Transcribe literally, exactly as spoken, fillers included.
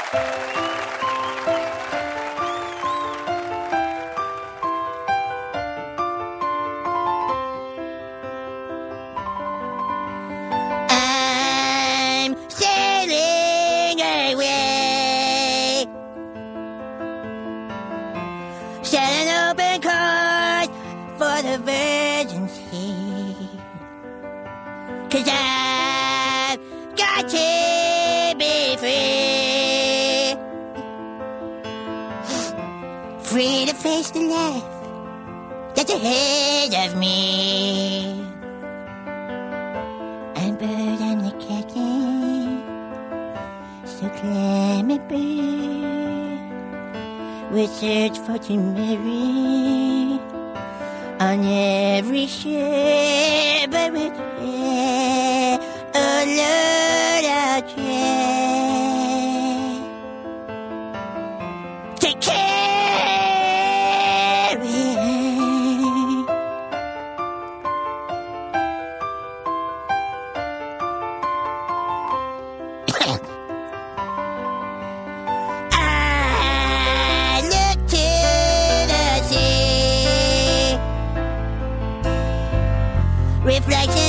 I'm sailing away, sailing open course for the Virgin Sea. 'Cause I've got to be free, free to face the life that's ahead of me. I'm bird, I'm the captain, so climb a bird. We'll search for Mary on every ship, but we'll try, oh Lord, I'll try to carry I look to the sea, reflection